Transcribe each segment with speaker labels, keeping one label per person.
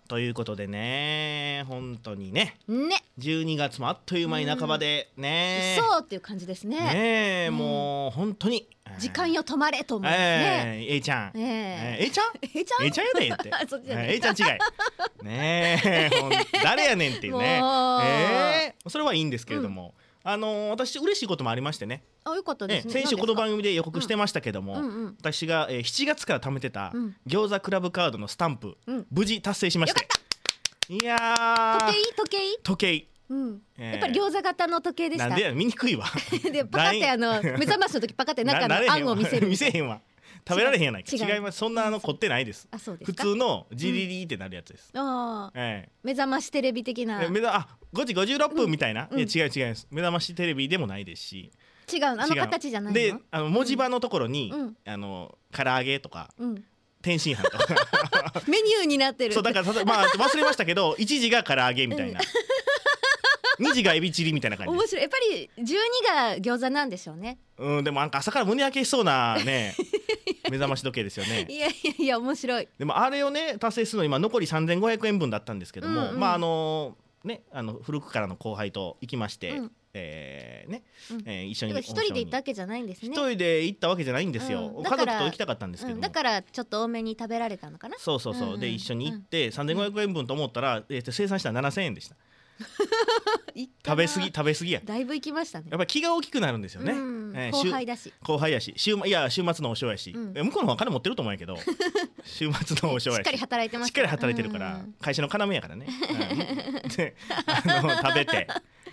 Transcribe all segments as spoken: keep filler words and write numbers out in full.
Speaker 1: ということでね、本当にね
Speaker 2: ね、
Speaker 1: じゅうにがつもあっという間に半ばでね、
Speaker 2: そうっていう感じですね。
Speaker 1: ねえ、もう本当に
Speaker 2: 時間よ止まれと思うね。
Speaker 1: えー、A ちゃん、
Speaker 2: えー、
Speaker 1: A ちゃん
Speaker 2: A ちゃん
Speaker 1: A ちゃんやでって
Speaker 2: そっちじゃない
Speaker 1: A ちゃん違いねえ、ほん誰やねんっていうね。
Speaker 2: もう
Speaker 1: えー、それはいいんですけれども、うん、あのー、私嬉しいこともありましてね。
Speaker 2: あ、よかったですね。
Speaker 1: 先週この番組で予告してましたけども、
Speaker 2: うんうんうん、
Speaker 1: 私が、えー、しちがつから貯めてた、
Speaker 2: うん、
Speaker 1: 餃子クラブカードのスタンプ、うん、無事達成しまして。
Speaker 2: よかった。
Speaker 1: いやー、
Speaker 2: 時計時計
Speaker 1: 時計、
Speaker 2: うん、
Speaker 1: えー、
Speaker 2: やっぱり餃子型の時計でした。
Speaker 1: なんでや、見にくいわ
Speaker 2: でパカってあの目覚ましの時パカって中のあんを見せる
Speaker 1: 見せへんわ、食べられへんやないか。
Speaker 2: 違う
Speaker 1: 違います、そんなあの凝ってないです。
Speaker 2: あ、そうですか。
Speaker 1: 普通のジリリってなるやつです、
Speaker 2: うん、あ、
Speaker 1: えー、
Speaker 2: 目覚ましテレビ的な、
Speaker 1: 目あごじごじゅうろっぷんみたいな、
Speaker 2: うん、
Speaker 1: いや違う違います。目覚ましテレビでもないですし、
Speaker 2: 違う、あの形じゃないの
Speaker 1: で、あの文字盤のところに、
Speaker 2: うん、
Speaker 1: あの唐揚げとか、うん、天津飯とか
Speaker 2: メニューになってる。
Speaker 1: そうだから、まあ、忘れましたけどいちじが唐揚げみたいな、うん、にじがエビチリみたいな感じです。
Speaker 2: 面白い。やっぱりじゅうにが餃子なんでしょうね。
Speaker 1: うん、でもなんか朝から胸焼けしそうなね目覚まし時計ですよね。
Speaker 2: いやいやいや、面白い。
Speaker 1: でもあれをね達成するの今残りさんぜんごひゃくえんぶんだったんですけども、うんうん、まああのね、あの古くからの後輩と行きまして、うん、えーねうんえー、一緒に
Speaker 2: 一人で行ったわけじゃないんですね。
Speaker 1: 一人で行ったわけじゃないんですよ、うん、家族と行きたかったんですけども、
Speaker 2: うん、だからちょっと多めに食べられたのかな。
Speaker 1: そうそうそう、うんうん、で一緒に行ってさんぜんごひゃくえんぶんと思ったら、えー、生産したらななせんえんでした食べ過ぎ食べ過ぎや。
Speaker 2: だいぶ行きましたね。
Speaker 1: やっぱり気が大きくなるんですよね、
Speaker 2: うんえー、後輩だし
Speaker 1: 後輩やし週いや週末のお塩やし、うん、向こうの方が金持ってると思うんやけど週末のお塩やし
Speaker 2: しっかり働いてます、
Speaker 1: しっかり働いてるから、うん、会社の要やからね、うん、であの食べて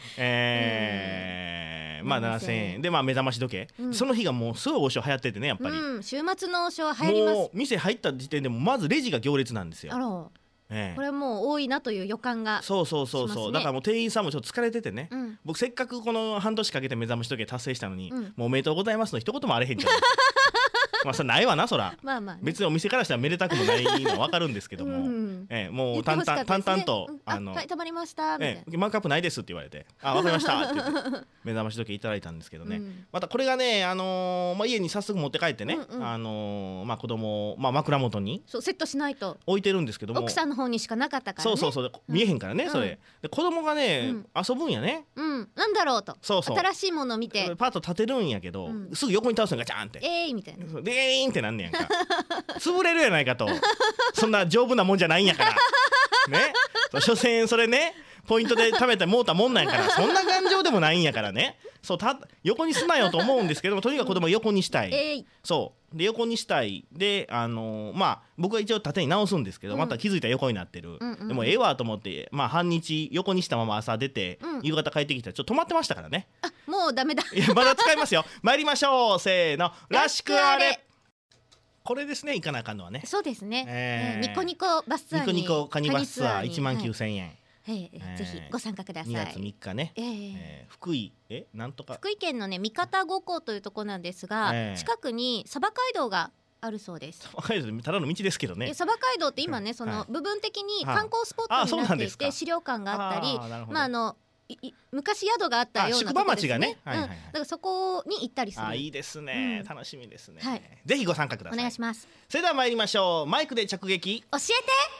Speaker 1: えーうん、まあななせんえんで、まあ、目覚まし時計、うん、その日がもうすごいお塩流行っててね、やっぱり、
Speaker 2: うん、週末のお塩流行ります。
Speaker 1: もう店入った時点でもまずレジが行列なんですよ。
Speaker 2: あら、ええ、これはもう多いなという予感が、
Speaker 1: そうそうそうそう、ね、だからもう店員さんもちょっと疲れててね、うん、僕せっかくこの半年かけて目覚まし時計達成したのに、うん、もうおめでとうございますの一言もあれへんじゃんまあそれないわな、そらまあまあ、ね、別にお店からしたらめでたくもないのは分かるんですけども、うん、ええ、もう淡々、ね、淡々と、
Speaker 2: うん、あのはい、たまりましたみたいな、
Speaker 1: ええ、マークアップないですって言われて、あ、分かりましたって言って目覚まし時計いただいたんですけどね、うん、またこれがね、あのーまあ、家に早速持って帰ってね、うんうん、あのーまあ、子供を、まあ、枕元に
Speaker 2: そうセットしないと
Speaker 1: 置いてるんですけども、
Speaker 2: 奥さんの方にしかなかったからね、
Speaker 1: そうそうそう、見えへんからね、うん、それで子供がね、うん、遊ぶんやね、
Speaker 2: うん、なんだろうと、そうそう新しいものを見て
Speaker 1: パッと立てるんやけど、うん、すぐ横に倒すのがジャーンって
Speaker 2: えーいみたいな
Speaker 1: でーんってなんねやんか潰れるやないかとそんな丈夫なもんじゃないんやからね、所詮それねポイントで食べてもうたもんなんやからそんな頑丈でもないんやからね、そうた横にすなよと思うんですけども、とにかく子供は横にしたい、うんえー、そうで横にしたいで、あのー、まあ僕は一応縦に直すんですけど、うん、また気づいたら横になってる、うんうん、でもええわと思って、まあ、半日横にしたまま朝出て、うん、夕方帰ってきたらちょっと止まってましたからね。
Speaker 2: あ、もうダメだ
Speaker 1: いやまだ使いますよ参りましょう、せーの、らしくあれ。これですね、行かなあかんのはね。
Speaker 2: そうですね、
Speaker 1: えー、
Speaker 2: ニコニコバスツアーに
Speaker 1: ニコニコカニバスツアーいちまんきゅうせんえん、はい
Speaker 2: えー、ぜひご参加ください。
Speaker 1: にがつみっかね、えーえー、福井えなんとか
Speaker 2: 福井県のね三方五湖というところなんですが、えー、近くに鯖街道があるそうです。
Speaker 1: 鯖街道ただの道ですけどね。
Speaker 2: 鯖街道って今ね、その部分的に観光スポットになっていて、資料館があったり、まああの昔宿があったようなところですね。宿場町がね、はいはいはい、うん、だからそこに行ったりする。
Speaker 1: あ、いいですね、うん、楽しみですね、
Speaker 2: はい、
Speaker 1: ぜひご参加ください。
Speaker 2: お願いします。
Speaker 1: それでは参りましょう、マイクで直撃
Speaker 2: 教えてチェ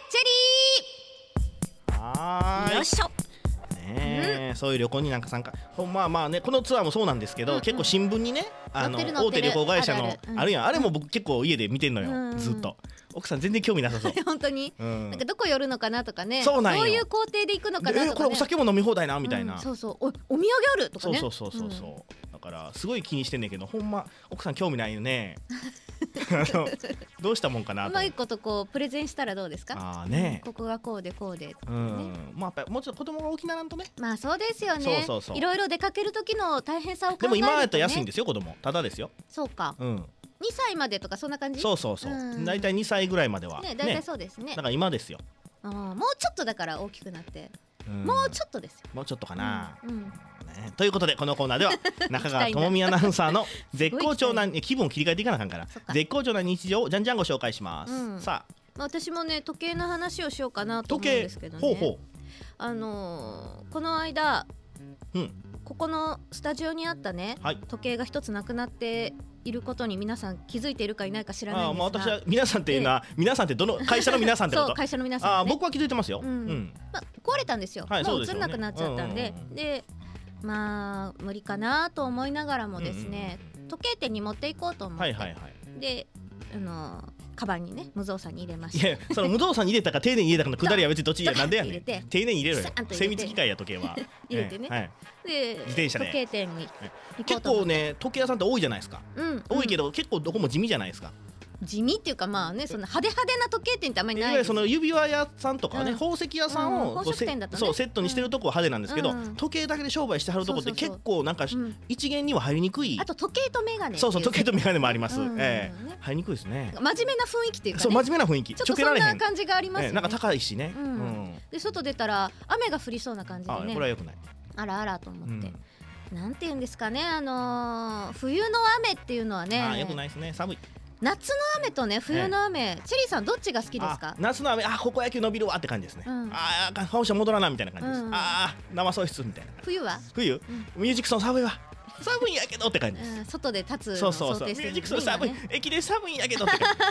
Speaker 2: リー。
Speaker 1: はーい、
Speaker 2: よいしょ
Speaker 1: ね、うん、そういう旅行になんか参加、まあまあね、このツアーもそうなんですけど、うんうん、結構新聞にね、あの大手旅行会社の あ, るあ, る、うん、あるやん、あれも僕結構家で見てんのよ、うん、ずっと。奥さん全然興味なさそう
Speaker 2: 本当に、うん、なんかどこ寄るのかなとかね、
Speaker 1: そうなんよ、
Speaker 2: どういう工程で行くのかなとか、ね、
Speaker 1: これお酒も飲み放題なみたいな、
Speaker 2: うん、そうそう お, お土産あるとかね、
Speaker 1: そうそうそうそうそう、うん、だからすごい気にしてんねんけど、ほんま奥さん興味ないよねあのどうしたもんかなと、う
Speaker 2: まいことこうプレゼンしたらどうですか。
Speaker 1: あ、ね、
Speaker 2: ここがこうでこうで、ね、
Speaker 1: うん、まあ、やっぱもうちょっと子供が大きならんとね。
Speaker 2: まあそうですよね、
Speaker 1: そうそうそう、
Speaker 2: いろいろ出かける時の大変さを考えると、ね、
Speaker 1: でも今やったら安いんですよ、子供ただですよ。
Speaker 2: そうか、うん、にさいまでとかそんな感じ。
Speaker 1: そうそうそう、だいたいにさいぐらいまでは
Speaker 2: ね、だいたいそうですね、
Speaker 1: だから今ですよ。
Speaker 2: あ、もうちょっとだから大きくなって、うん、もうちょっとですよ、
Speaker 1: もうちょっとかな、
Speaker 2: うんうん
Speaker 1: ね、ということでこのコーナーでは中川智美アナウンサーの絶好調な気分を切り替えていかなあかんから絶好調な日常をじゃんじゃんご紹介します、うん、さあ、
Speaker 2: まあ、私もね時計の話をしようかなと思うんですけどね、
Speaker 1: ほうほう、
Speaker 2: あのー、この間、うん、ここのスタジオにあったね、はい、時計が一つなくなっていることに皆さん気づいているかいないか知らないんですが、
Speaker 1: あ、まあ、私は皆さんっていうのは、皆さんってどの会社の皆さんってこと？
Speaker 2: そう、会社の皆さん、ね、
Speaker 1: あ、僕は気づいてますよ、うんうん、
Speaker 2: まあ、壊れたんですよ、はい、もう映んなくなっちゃったんで、うんうん、でまあ無理かなと思いながらもですね、うんうん、時計店に持っていこうと思って、はいはいはい、であのカバンにね無造作に入れました。
Speaker 1: いや、その無造作に入れたか丁寧に入れたかのくだりは別にどっちやなんでやねん。丁寧に入れろよ。精密機械や時計は
Speaker 2: 入れてね、はい、で自転車で時計店に
Speaker 1: 結構ね、時計屋さんって多いじゃないですか、うん、多いけど、うん、結構どこも地味じゃないですか。
Speaker 2: 地味っていうか、まあね、その派手派手な時計店ってあんまりないです。いわゆる
Speaker 1: その指輪屋さんとかね、うん、宝石屋さんを、うん、セ, ね、そうセットにしてるとこは派手なんですけど、うん、時計だけで商売してはるとこって結構なんか、うん、一元には入りにくい。
Speaker 2: あと時計とメガネ、
Speaker 1: そうそう、時計とメガネもあります、うん、えーね、入りにくいですね。
Speaker 2: 真面目な雰囲気っていうか、ね、
Speaker 1: そう、真面目な雰囲気、
Speaker 2: ちょっとそんな感じがありますよね、えー、
Speaker 1: なんか高いしね、
Speaker 2: うんうん、で外出たら雨が降りそうな感じでね、
Speaker 1: あ、これは良くない。
Speaker 2: あらあらと思って、うん、なんていうんですかね、あのー、冬の雨っていうのはね、
Speaker 1: あ、良くないですね、寒い。
Speaker 2: 夏の雨とね、冬の雨、ええ、チェリーさんどっちが好きですか？
Speaker 1: 夏の雨、あ、高校野球伸びるわって感じですね、うん、ああ、本社戻らなみたいな感じです、うん、ああ、生喪失みたいな。
Speaker 2: 冬は
Speaker 1: 冬、うん、ミュージックソン寒いわ、寒いんやけどって感じです、うん、
Speaker 2: 外で立つ
Speaker 1: のを想定してる、そうそうそう、ミュージックソン寒い、ね、駅で寒いんやけどって感じです、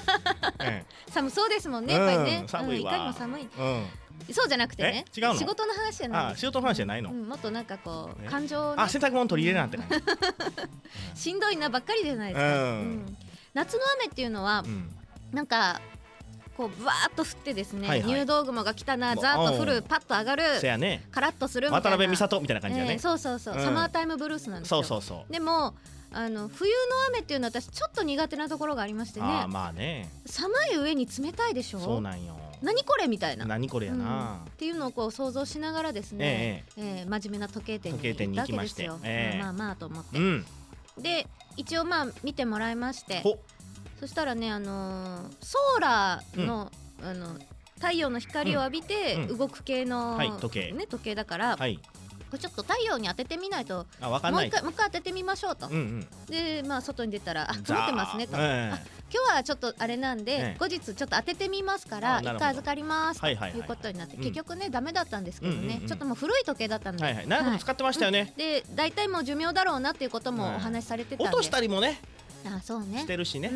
Speaker 1: ええ、
Speaker 2: 寒そうですもんね、やっぱりね、
Speaker 1: うん、寒いわ、
Speaker 2: うん、いかにも寒い、
Speaker 1: うん、
Speaker 2: そうじゃなくてね、
Speaker 1: 違うの？
Speaker 2: 仕事の話じゃないです。
Speaker 1: あ、仕事の話じゃないの、
Speaker 2: うん、もっとなんかこう感情、ね、
Speaker 1: あ、洗濯物取り入れなんて感
Speaker 2: じしんどいなばっかりじゃないですか、うんうん、夏の雨っていうのは、うん、なんかこうブワーっと降ってですね、はいはい、入道雲が来たな、ザーッと降る、パッと上がる、せやね、カラッとするみたいな、
Speaker 1: 渡辺美里みたいな感じだね、
Speaker 2: えー、そうそうそう、うん、サマータイムブルースなんですよ。
Speaker 1: そうそうそう。
Speaker 2: でもあの冬の雨っていうのは私ちょっと苦手なところがありましてね。
Speaker 1: あ、まあね、
Speaker 2: 寒い上に冷たいでしょ。
Speaker 1: そうなんよ。
Speaker 2: 何これみたいな、
Speaker 1: 何これやな、うん、
Speaker 2: っていうのをこう想像しながらですね、えええー、真面目な時計店に行ったわけですよ、えー、まあまあと思って、うん、で一応まあ見てもらいまして、そしたらね、あのー、ソーラーの、うん、あの太陽の光を浴びて動く系の、うん、はい、時計、ね、時計だから、はい、これちょっと太陽に当ててみないと、あ、わかんない、もう一回、もう一回当ててみましょうと、うんうん、でまあ外に出たら、あ、曇ってますねと、えー、あ、今日はちょっとあれなんで、ね、後日ちょっと当ててみますから一回預かりますということになって、結局ねダメだったんですけどね、うんうんうん、ちょっともう古い時計だったんで、はいはい、
Speaker 1: 長く使ってましたよね、はい、
Speaker 2: うん、で大体もう寿命だろうなっていうこともお話しされてたんで、
Speaker 1: 落としたりもね、
Speaker 2: あ、そうね、
Speaker 1: してるしね、
Speaker 2: うん、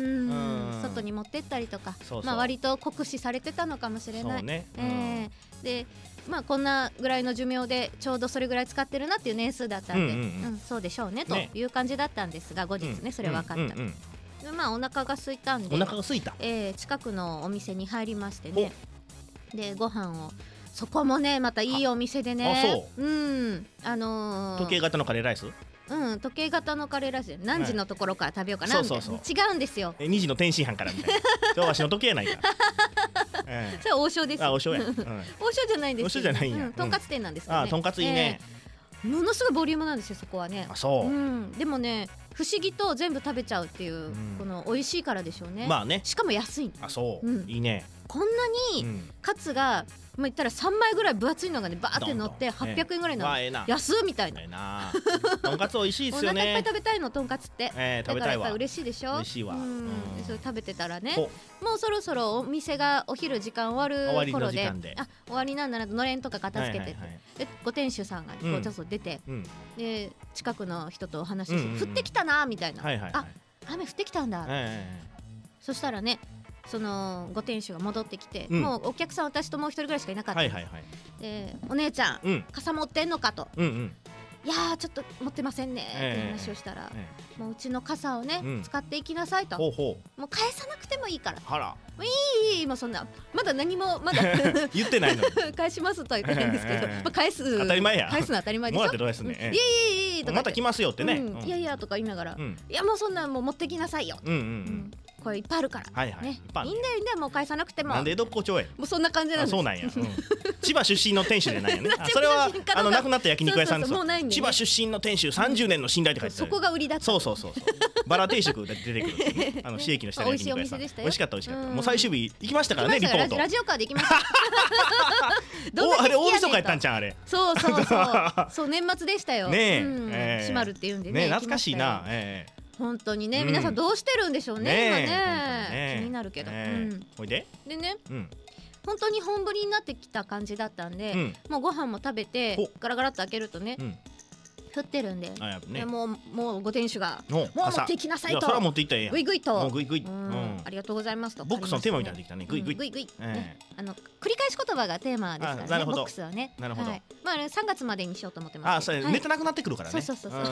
Speaker 2: 外に持ってったりとか、そうそう、まあ、割と酷使されてたのかもしれない、そうね、うん、えー、でまあこんなぐらいの寿命でちょうどそれぐらい使ってるなっていう年数だったんで、うんうんうんうん、そうでしょうねという感じだったんですが、後日ね、それ分かった、うんうんうんうん、でまあお腹が空いたんで、
Speaker 1: お腹が空いた、
Speaker 2: えー、近くのお店に入りましてね、でご飯を、そこもねまたいいお店でね、
Speaker 1: あ、そう、
Speaker 2: うん、あのー、
Speaker 1: 時計型のカレーライス、
Speaker 2: うん、時計型のカレーライス、何時のところから食べようかな、はい、みたいな、そうそうそう、違うんですよ、
Speaker 1: え、にじの天津飯からみたいな今日わしの時計やないか
Speaker 2: ええ、それは王将です。
Speaker 1: あ、王将や、うん、
Speaker 2: 王将じゃないんです。
Speaker 1: 王将じゃないんや、
Speaker 2: うん、とんかつ店なんですけどね、
Speaker 1: あ、とんかついいね、
Speaker 2: えー、ものすごいボリュームなんですよ、そこはね。
Speaker 1: あ、そう、
Speaker 2: うん、でもね不思議と全部食べちゃうっていう、うん、この美味しいからでしょうね。まあね、しかも安い。
Speaker 1: あ、そう、うん、いいね。
Speaker 2: こんなにカツが、まあ、言ったらさんまいぐらい分厚いのがねバーって乗ってはっぴゃくえんぐらいなの、えー、安みたいな、えー、な
Speaker 1: とんかつ美味しいですよね。
Speaker 2: お腹いっぱい食べたいの、とんかつって、
Speaker 1: えー、食べたいわ。
Speaker 2: だからやっぱ嬉しいでしょ。
Speaker 1: 嬉しいわ、うん、
Speaker 2: でそれ食べてたらね、もうそろそろお店がお昼時間終わる頃 で, であ終わりなんだなと、のれんとか片付けてて、はいはいはい、でご店主さんが、ね、こうちょっと出て、うん、で近くの人とお話しして、うんうんうん、降ってきたなみたいな、はいはいはい、あ、雨降ってきたんだ、はいはいはい、そしたらねそのご店主が戻ってきて、うん、もうお客さん私ともう一人ぐらいしかいなかった、はいはいはい、でお姉ちゃん、うん、傘持ってんのかと、うんうん、いやーちょっと持ってませんねって話をしたら、えーえー、もううちの傘をね、うん、使っていきなさいと、ほうほう、もう返さなくてもいいから、あら、もういいいい、もうそんなまだ何もまだ
Speaker 1: 言ってないの
Speaker 2: 返しますとは言ってないんですけど、まあ、返す
Speaker 1: 当たり前や、
Speaker 2: 返すの当たり前でしょ、も
Speaker 1: らってどうですね、
Speaker 2: うん、いやいやいやとか
Speaker 1: また来ますよってね、うん
Speaker 2: うん、いやいやとか言いながら、うん、いやもうそんなもう持ってきなさいよ、うんうんうん、これいっぱいあるから、はいはい、ね、いいんだよいいんだよ、もう返さなくても、
Speaker 1: なんで江戸っ子町へ、
Speaker 2: もうそんな感じなんです。
Speaker 1: そうなんや、うん、千葉出身の店主じゃないよねそれはあの亡くなった焼肉屋さんです。そうそうそう、ね、千葉出身の店主さんじゅうねんの信頼って書いてある、
Speaker 2: そこが売りだった。
Speaker 1: そうそうそうそうバラ定食で出てくるっていう、ね、あの市駅の下の焼肉屋さん、美味しかった美味しかった、もう最終日行きましたからね、リポート
Speaker 2: ラジオカーで行きました
Speaker 1: おあれ大晦日やったんちゃん、あれ、
Speaker 2: そうそうそうそう年末でしたよね、うん、えー、閉まるっていうんでね、
Speaker 1: ね、懐かしいな、え
Speaker 2: ー、本当にね、うん、皆さんどうしてるんでしょうね、今 ね, ね気になるけど、
Speaker 1: えーうん、おいで
Speaker 2: でね、うん、本当に本降りになってきた感じだったんで、うん、もうご飯も食べてガラガラっと開けるとね、うん、 降ってるんで、
Speaker 1: あやっぱね、
Speaker 2: もうもうご店主がもう持っていきなさいと、
Speaker 1: それは持っていったらええやん、
Speaker 2: グイグイと、
Speaker 1: グイグイ、
Speaker 2: ありがとうございますと、
Speaker 1: ボックスのテーマみたいにできたね、グイグイ
Speaker 2: グイグイ、あの繰り返し言葉がテーマですからね、ボックスはね。
Speaker 1: なるほど。
Speaker 2: まあさんがつまでにしようと思ってます。
Speaker 1: あ、それネタなくなってくるからね。
Speaker 2: そうそうそうそう。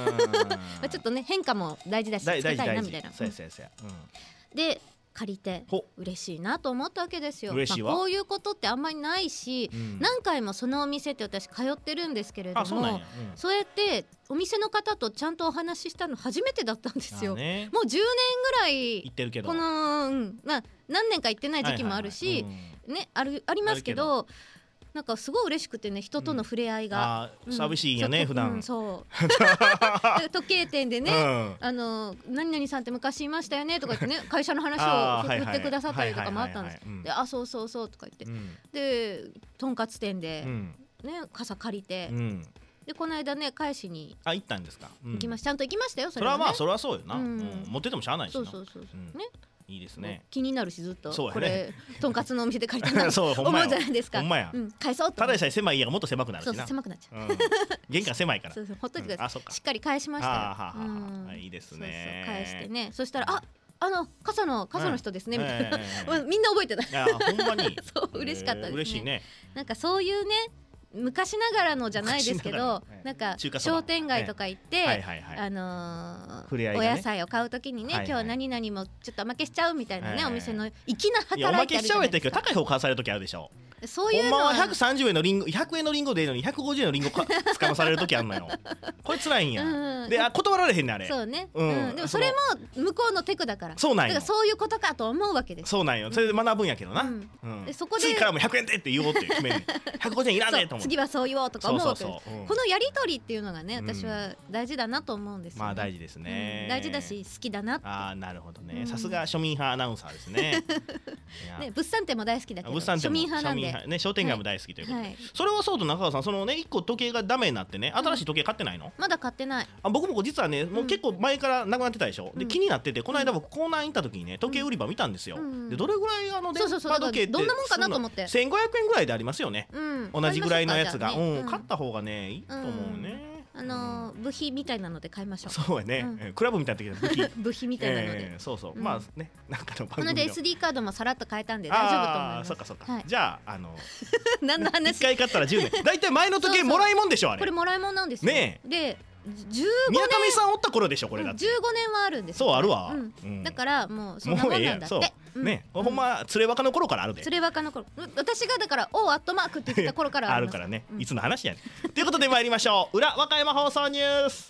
Speaker 2: ちょっとね変化も大事だし、つけたいなみたいな。
Speaker 1: そうやそうやそうや。
Speaker 2: で借りて嬉しいなと思ったわけですよ。まあこういうことってあんまりないし、何回もそのお店って私通ってるんですけれども、そうやってお店の方とちゃんとお話ししたの初めてだったんですよ。もうじゅうねんぐらい
Speaker 1: 行ってるけど、
Speaker 2: このまあ何年か行ってない時期もあるしね、あるありますけど、なんかすごい嬉しくてね、人との触れ合いが、
Speaker 1: うん、あ寂しいんやね、うん、普段、うん、
Speaker 2: そう時計店でね、うん、あの何々さんって昔いましたよねとか言ってね、会社の話を振ってくださったりとかもあったんです。で、あそうそうそうとか言って、うん、でとんかつ店で、うん、ね傘借りて、うん、でこの間ね返しに
Speaker 1: あ行ったんですか、
Speaker 2: うん、行きましちゃんと行きましたよ。
Speaker 1: それは、ね、それはまあそれはそうよな、うんうん、持っててもしゃあないしな。
Speaker 2: そうそうそうそう、うん、ね
Speaker 1: いいですね。
Speaker 2: 気になるしずっと、
Speaker 1: そうやね、
Speaker 2: これとんかつのお店で借りたなと思うじゃないですか。
Speaker 1: ほんまや、
Speaker 2: うん、返そうと。
Speaker 1: ただでさえ狭い家がもっと狭くなるしな。
Speaker 2: そうそう狭くなっちゃう、うん、
Speaker 1: 玄関狭いから。
Speaker 2: そうそうほっといてください、
Speaker 1: うん、
Speaker 2: しっかり返しましたよ。
Speaker 1: あーはーはー、いいですね。
Speaker 2: そうそう返してね、そしたらああの傘の傘の人ですねみたいな、みんな覚えてた。
Speaker 1: いやほんまに
Speaker 2: そう嬉しかったですね。
Speaker 1: 嬉しいね。
Speaker 2: なんかそういうね昔ながらのじゃないですけど、なんか商店街とか行ってあのお野菜を買うときにね、今日は何々もちょっとおまけしちゃうみたいなね、お店の粋な働きあるじゃないですか。おまけしちゃうやったけど高い方買わされるときあるでしょ。 そういうの
Speaker 1: ほんまはひゃくさんじゅうえんのリンゴ、ひゃくえんのリンゴでいいのにひゃくごじゅうえんのリンゴ使わされるときあるのよ。これ辛いんや、うん、であ断られへんねあれ。
Speaker 2: そうね、うんうん、でもそれも向こうのテクだから。
Speaker 1: そうなんよ。
Speaker 2: だからそういうことかと思うわけです。
Speaker 1: そうなんよ。それで学ぶんやけどな、
Speaker 2: うんうん、でそこで
Speaker 1: 次からもひゃくえんでって言おうって決める。ひゃくごじゅうえんいらねえと思う。
Speaker 2: 次はそう言おうとか思うわけです。このやり取りっていうのがね、私は大事だなと思うんですよ、ね。
Speaker 1: まあ大事ですね、
Speaker 2: うん、大事だし好きだなって。
Speaker 1: ああなるほどね。さすが庶民派アナウンサーですね。
Speaker 2: ね物産展も大好きだけど庶民派なんで
Speaker 1: ね、商店街も大好きということで、はい、それはそうと中川さん、そのねいっこ時計がダメになってね、新しい時計買ってないの？
Speaker 2: うん、まだ買ってない。
Speaker 1: あ僕も実はねもう結構前からなくなってたでしょ、うん、で気になってて、この間僕コーナー行った時にね時計売り場見たんですよ、うん、でどれぐらいあの電波時計って
Speaker 2: どんなもんかなと思って
Speaker 1: せんごひゃくえんぐらいでありますよね、うん、同じぐらいのやつが、
Speaker 2: ね、
Speaker 1: うん、買った方がねいいと思うね、
Speaker 2: あのー、部品みたいなので買いましょう。
Speaker 1: そうやね、うん、クラブみたいな時の部品
Speaker 2: 部品みたいなので、
Speaker 1: えー、そうそう、うん、まあねなんかの番組の
Speaker 2: なので エスディー カードもさらっと変えたんで大丈夫と思います。
Speaker 1: あそっかそっか、はい、じゃああの
Speaker 2: 何の話？
Speaker 1: いっかい買ったらじゅうねんだいたい前の時計もらいもんでしょ。あれ
Speaker 2: これもらいもんなんですよ
Speaker 1: ね。
Speaker 2: でじゅうごねん
Speaker 1: 宮上さんおった頃でしょこれだって。
Speaker 2: じゅうごねんはあるんですよ。
Speaker 1: そうあるわ、
Speaker 2: うんうん、だからもうそんなもんなんだって。
Speaker 1: うん、ね、うん、ほんまつれ若の頃からあるで。
Speaker 2: つれ若の頃、私がだからおアットマークって言った頃からあ
Speaker 1: るからね、うん、いつの話やねん。ということで参りましょう。裏和歌山放送ニュース。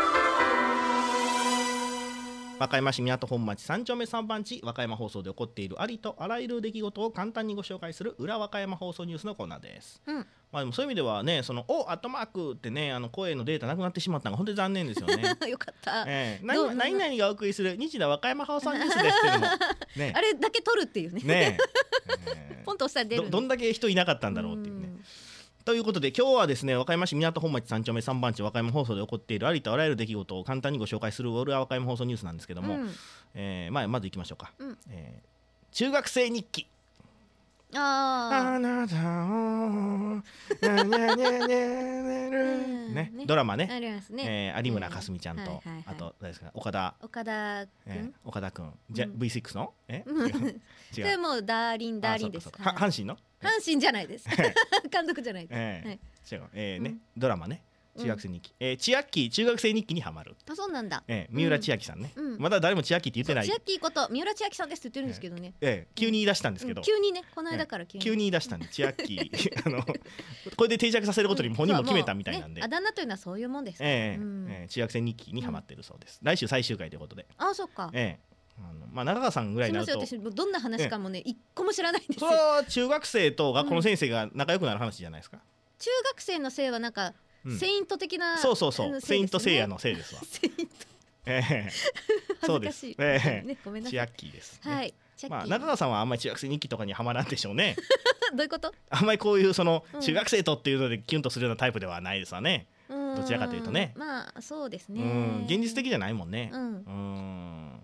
Speaker 1: 和歌山市港本町さん丁目さん番地、和歌山放送で起こっているありとあらゆる出来事を簡単にご紹介する裏和歌山放送ニュースのコーナーです、うん、まあでもそういう意味ではね、そのおアットマークってね、あの声のデータなくなってしまったのが本当に残念ですよね。
Speaker 2: よかった、
Speaker 1: えー、何, 何々がお送りする日田和歌山放送ニュースですっていうのも、ね、
Speaker 2: あれだけ取るっていうね。ねえー、ポンと押したら出る
Speaker 1: ど, どんだけ人いなかったんだろうっていうね。ということで今日はですね、和歌山市港本町さん丁目さん番地和歌山放送で起こっているありとあらゆる出来事を簡単にご紹介する裏和歌山放送ニュースなんですけども、うん、えーまあ、まずいきましょうか、うん、えー、中学生日記。
Speaker 2: あ
Speaker 1: あなたをなにゃにゃにゃね、ドラマね、
Speaker 2: ありますね、
Speaker 1: えー、有村架純ちゃんと、うんはいはいはい、あと誰ですか、岡田
Speaker 2: 岡田君、
Speaker 1: えー、岡田君じゃ、うん、ブイシックス のえ
Speaker 2: 違う、でもダーリンダーリンです。
Speaker 1: は阪神の
Speaker 2: 阪神じゃないです監督じゃないです、
Speaker 1: えーはい、違う、えーねうん、ドラマね、中学生日記、うん、えー、千秋中学生日記にハマる。
Speaker 2: あ、そうなんだ、
Speaker 1: えー、三浦千秋さんね、うん、まだ誰も千秋って言ってない。
Speaker 2: 千秋こと三浦千秋さんですって言ってるんですけどね、
Speaker 1: えーえー、急に言い出したんですけど、
Speaker 2: うん、急にね、この間から急に、
Speaker 1: えー、急に言い出したんで千秋あのこれで定着させることに本人も決めたみたいなんで、
Speaker 2: ね、あだ名というのはそういうもんですから、
Speaker 1: えーうんえー、中学生日記にハマってるそうです、うん、来週最終回ということで。
Speaker 2: あ、そっか、
Speaker 1: えーあのまあ、中川さんぐらいになると、
Speaker 2: すみません、私どんな話かもね一個も知らないんですよ。
Speaker 1: それは中学生と学校の先生が仲良くなる話じゃないですか、うん、
Speaker 2: 中学生のせいはなんか、うん、セイント的な、
Speaker 1: そうそうそう、セイントセイヤのせいですわ。セイントえー、そうです、えーね、ごめんなさい、千秋です、ね、はい、まあ、中川さんはあんまり中学生日記とかにはまらんでしょうね。
Speaker 2: どういうこと？
Speaker 1: あんまりこういうその中学生とっていうのでキュンとするようなタイプではないですわね、どちらかというとね。
Speaker 2: まあそうですね、
Speaker 1: うん、現実的じゃないもんね、うん、うん、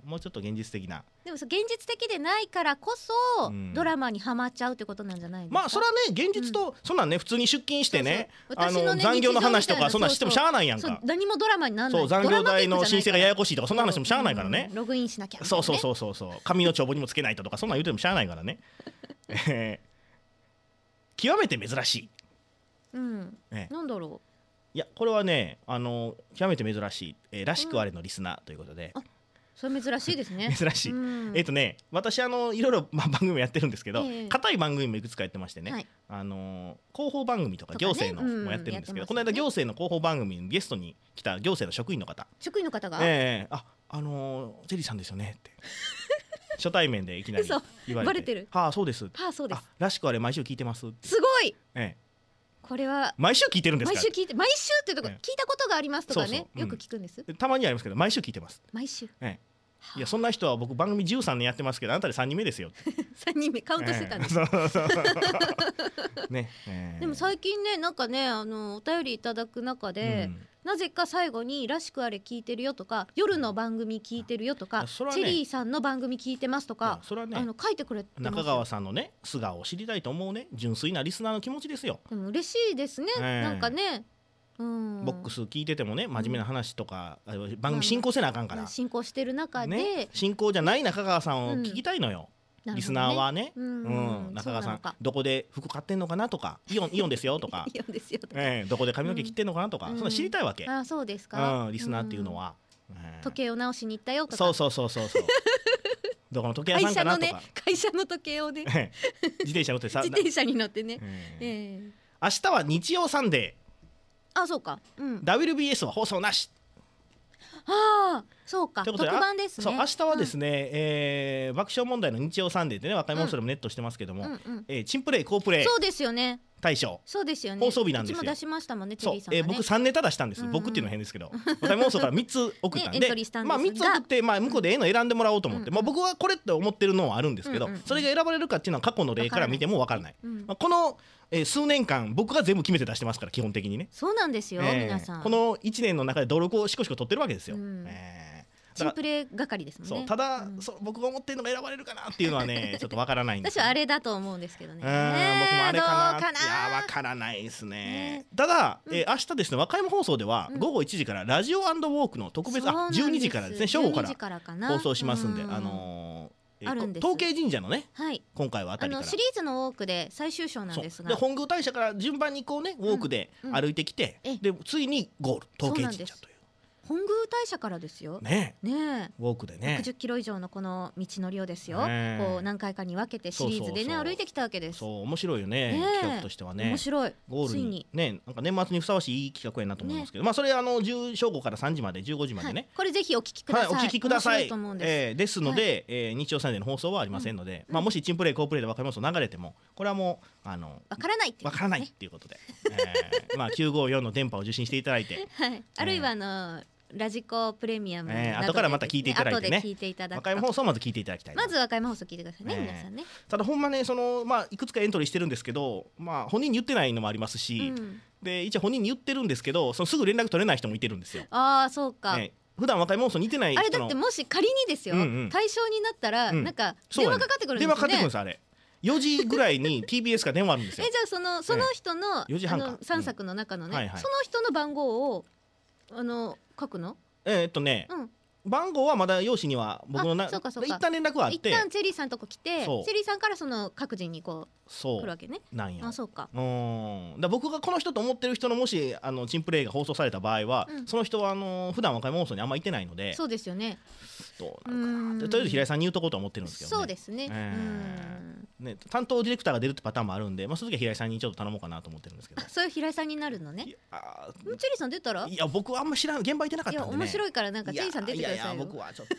Speaker 1: もうちょっと現実的な。
Speaker 2: でもそう現実的でないからこそ、うん、ドラマにはまっちゃうってことなんじゃないですか。
Speaker 1: まあそれはね現実と、うん、そんなんね普通に出勤してね、そうそうあの、ね、残業の話とかそんなんしてもしゃあないやんか。そうそう
Speaker 2: 何もドラマにならない。
Speaker 1: そう残業代の申請がややこしいとかそんな話もしゃあないからね、
Speaker 2: うん、ログインしなきゃ、ね、
Speaker 1: そうそうそうそうそう紙の帳簿にもつけないととかそんなん言うてもしゃあないからねえー、極めて珍しい、
Speaker 2: うんね、なんだろう。
Speaker 1: いやこれはねあの極めて珍しい、えー、らしくあれのリスナーということで、
Speaker 2: うん、あそれ珍しいですね
Speaker 1: 珍しい、うん、えっ、ー、とね私あのいろいろ、まあ、番組やってるんですけど硬、えー、い番組もいくつかやってましてね、はい、あの広報番組とか行政のもやってるんですけど、ねうん、この間行政の広報番組にゲストに来た行政の職員の方
Speaker 2: 職員の方が
Speaker 1: ええー、ああのー、ジェリーさんですよねって初対面でいきなり言われてバレてるはあそうですは
Speaker 2: あそうです
Speaker 1: らしくあれ毎週聞いてますって
Speaker 2: すごい
Speaker 1: ええ
Speaker 2: これは
Speaker 1: 毎週聞いてるんですか。
Speaker 2: 毎週聞いて毎週ってとこ、ええ、聞いたことがありますとかねそうそう、うん、よく聞くんです。
Speaker 1: たまにありますけど毎週聞いてます。
Speaker 2: 毎週。
Speaker 1: ええ、いやそんな人は僕番組じゅうさんねんやってますけどあなたでさんにんめですよ。
Speaker 2: さんにんめカウントしてたんです。ええ、そうそうね、ええ。でも最近ねなんかねあのお便りいただく中で。うんなぜか最後にらしくあれ聞いてるよとか夜の番組聞いてるよとか、ね、チェリーさんの番組聞いてますとかそれは、ね、あの書いてくれてます。
Speaker 1: 中川さんのね素顔を知りたいと思うね純粋なリスナーの気持ちですよ。
Speaker 2: でも嬉しいですね、えー、なんかね、うん、
Speaker 1: ボックス聞いててもね真面目な話とか、うん、番組進行せなあかんから、まあ、
Speaker 2: 進行してる中で、
Speaker 1: ね、進行じゃない中川さんを聞きたいのよ、うんリスナーはね、うんうん、中川さんどこで服買ってんのかなとかイオンイオンですよとかイオンですよとか、えー、どこで髪の毛切ってんのかなとか、うん、そんな知りたいわけ、
Speaker 2: あそうですか、
Speaker 1: うん、リスナーっていうのは、
Speaker 2: うんえー、時計を直しに行ったよとか
Speaker 1: そうそうそうそうそうどこの時計屋さんかなとか
Speaker 2: 会社のね会社の時計をね
Speaker 1: 自転車乗ってさ
Speaker 2: 自転車に乗ってね、
Speaker 1: えーえー、明日は日曜サンデ
Speaker 2: ーあそうか、うん、
Speaker 1: ダブリュービーエス は放送なし
Speaker 2: ああそうか特番ですね。
Speaker 1: そう明日はですね、うんえー、爆笑問題の日曜サンデーでね若いもんそれもネットしてますけども、うんうんうんえー、チンプレイコープレイ
Speaker 2: そうですよね
Speaker 1: 大賞
Speaker 2: そうですよね
Speaker 1: 放送日なんですよ。
Speaker 2: うちも出しましたもんねチェリーさんがね。
Speaker 1: そう、えー、僕さんネタ出したんです、うんうん、僕っていうのは変ですけど若いもんそからみっつ送ったんで、ね、まあみっつ送って、まあ、向こうでええの選んでもらおうと思って、うんまあ、僕はこれって思ってるのはあるんですけど、うんうん、それが選ばれるかっていうのは過去の例から見ても分からない、うんまあ、このえー、数年間僕が全部決めて出してますから基本的にね。
Speaker 2: そうなんですよ、えー、皆さん
Speaker 1: このいちねんの中で努力をしこしこ取ってるわけですよ、うん
Speaker 2: えー、チンプレ係ですもんね。
Speaker 1: そうただ、うん、そう僕が思ってるのが選ばれるかなっていうのはねちょっとわからないんです。
Speaker 2: 私はあれだと思うんですけどね。
Speaker 1: 僕もあれかな、かないやわからないですね、ねただ、えー、明日ですね和歌山放送では午後いちじからラジオ&ウォークの特別、うん、あじゅうにじからですね正午から放送しますんで、あのーあるんです。東慶神社のね、はい、今回はあたりから
Speaker 2: あのシリーズのウォークで最終章なんですが
Speaker 1: で本宮大社から順番にこうねウォークで歩いてきて、うんうん、でついにゴール東慶神社という
Speaker 2: 本宮大社からですよ
Speaker 1: ね
Speaker 2: えね
Speaker 1: ウォークでね
Speaker 2: ろくじゅっキロ以上のこの道のりをですよ、ね、こう何回かに分けてシリーズでね歩いてきたわけです。
Speaker 1: そう面白いよね、ね企画としてはね
Speaker 2: 面白い
Speaker 1: ゴールにねなんか年末にふさわしいいい企画やなと思いますけど、ね、まあそれあのじゅう正午からさんじまでじゅうごじまでね、はい、
Speaker 2: これぜひお聞きください、
Speaker 1: はい、お聞きください。
Speaker 2: と思うんです、
Speaker 1: えー、ですので、はいえー、日曜サンデーの放送はありませんので、うんまあ、もしチンプレイコープレイで分かりますと流れてもこれはもうあの
Speaker 2: 分からないっていう、
Speaker 1: ね、分からないっていうことで、えー、まあきゅうごよんの電波を受信していただいて、
Speaker 2: はい、あるいはあのーラジコプレミアムなどで、
Speaker 1: えー、後からまた聞いていただいてね
Speaker 2: 後で聞いていただく
Speaker 1: 和歌山放送をまず聞いていただきたい
Speaker 2: まず和歌山放送聞いてくださいね、えー、皆さんね。
Speaker 1: ただほんまねその、まあ、いくつかエントリーしてるんですけど、まあ、本人に言ってないのもありますし、うん、で一応本人に言ってるんですけどそのすぐ連絡取れない人もいてるんですよ。
Speaker 2: ああそうか、
Speaker 1: ね、普段和歌山放送にいてない人の
Speaker 2: あれだってもし仮にですよ、うんうん、対象になったら、うん、なんか電話かかってくるんですよね。
Speaker 1: 電話かかってくるんですあれよじぐらいに ティービーエス から電話あるんですよ
Speaker 2: えじゃあそのその人の、えー、あのさんさくの中のね、うんはいはい、その人の番号をあの書くの
Speaker 1: えー、っとね、うん、番号はまだ用紙には僕のな
Speaker 2: そうかそうか
Speaker 1: 一旦連絡はあって
Speaker 2: 一旦チェリーさんとこ来てチェリーさんからその各自にこう来るわけね。
Speaker 1: なんや
Speaker 2: あそうか
Speaker 1: うんだ僕がこの人と思ってる人のもしあのチンプレイが放送された場合は、うん、その人はあの普段和歌山放送にあんま行ってないのでそうですよねどうなのかなとりあえず平井さんに言うとこうと思ってるんですけどね。
Speaker 2: そうですね、
Speaker 1: えー、ね担当ディレクターが出るってパターンもあるんで、まあ、その時は平井さんにちょっと頼もうかなと思ってるんですけど
Speaker 2: そういう平井さんになるのね。チェリーさん出たら
Speaker 1: いや僕はあんま知らん現場いてなかったんで、ね、いや
Speaker 2: 面白いからなんかチェリーさん出てくださいよ。
Speaker 1: いやいや僕はちょっと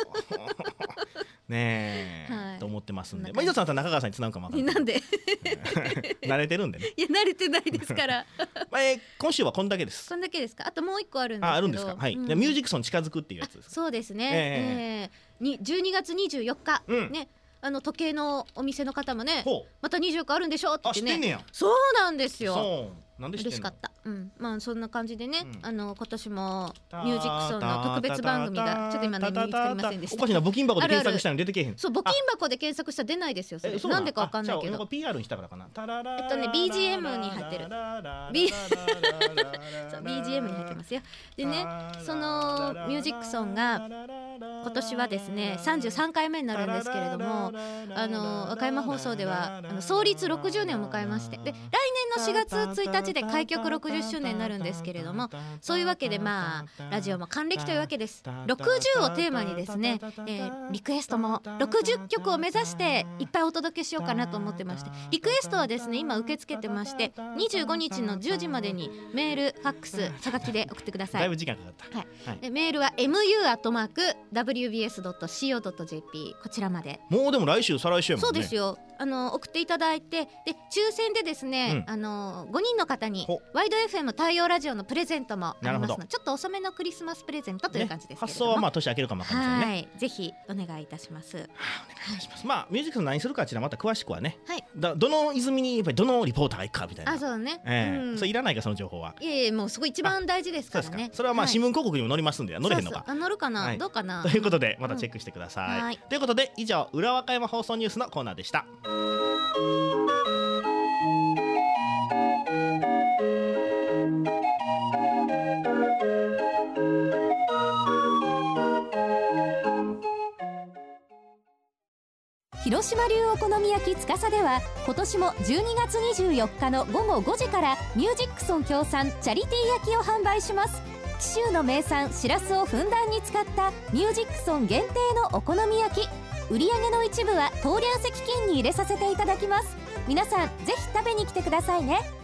Speaker 1: ねえ、はい、と思ってますんでまあ伊藤さんと中川さんにつなぐかもわかんない
Speaker 2: なんで
Speaker 1: 慣れてるんでね。
Speaker 2: いや慣れてないですから
Speaker 1: まあ、えー、今週はこんだけです。
Speaker 2: こんだけですか。あともう一個あるんですけど
Speaker 1: ああるんですか、はいうん、ミュージックソン近づくっていうやつです。
Speaker 2: そうですね、えーえー、にじゅうにがつにじゅうよっか、うん、ねあの時計のお店の方もねまたにじゅうよっかあるんでしょって言ってね。
Speaker 1: あ知ってんねや。
Speaker 2: そうなんですよ。
Speaker 1: そうなんで知ってんの？
Speaker 2: 嬉しかった。うん、まあそんな感じでね、うん、あの今年もミュージックソンの特別番組がちょっと今ね見つかりませんでした。
Speaker 1: おかしいな、募金箱で検索したの出てけへん。
Speaker 2: そう、募金箱で検索したら出ないですよ。それなんでかわかんないけど。
Speaker 1: ピーアール にしたからかな。
Speaker 2: えっとね ビージーエム に入ってる。B そう ビージーエム に入ってますよ。でね、そのミュージックソンが今年はですねさんじゅうさんかいめになるんですけれども、あの和歌山放送ではあの創立ろくじゅうねんを迎えまして、で来年のしがつついたちで開局ろくじゅっしゅうねんになるんですけれども、そういうわけでまあラジオも還暦というわけです。ろくじゅうをテーマにですね、えー、リクエストもろくじゅっきょくを目指していっぱいお届けしようかなと思ってまして、リクエストはですね今受け付けてまして、にじゅうごにちのじゅうじまでにメールファックスはがきで送ってください。
Speaker 1: だいぶ時間かかった、
Speaker 2: はいはい、でメールは エムユー アットマーク ダブリュービーエス ドット シーオー ドット ジェーピー こちらまで。
Speaker 1: もうでも来週再来週やもんね。
Speaker 2: そうですよ。あの送っていただいて、で抽選でですね、うん、あのごにんの方にワイド エフエム 太陽ラジオのプレゼントもありますので、ちょっと遅めのクリスマスプレゼントという感じですけれども、ね、発
Speaker 1: 送はまあ年明けるかもわかりませんね。
Speaker 2: はい、ぜひお願いいたします。はあ、
Speaker 1: お願いします。はい、まあミュージックの何するかっていうのはまた詳しくはね、はい、だどの泉にやっぱりどのリポーターが行くかみたいな。
Speaker 2: あ、そうね、
Speaker 1: えーうん、それいらないかその情報は。
Speaker 2: いえいえ、もうそこ一番大事ですからね。 そ,
Speaker 1: それはまあ新聞広告にも載りますんで、はい、載れへんのか。
Speaker 2: そうそう、あ載るかな、はい、どうかな。
Speaker 1: ということでまたチェックしてください。うん、はい、ということで以上裏和歌山放送ニュースのコーナーでした。
Speaker 3: 広島流お好み焼き司では今年もじゅうにがつにじゅうよっかのごごごじからミュージックソン協賛チャリティー焼きを販売します。紀州の名産しらすをふんだんに使ったミュージックソン限定のお好み焼き、売上の一部は当梁石金に入れさせていただきます。皆さんぜひ食べに来てくださいね。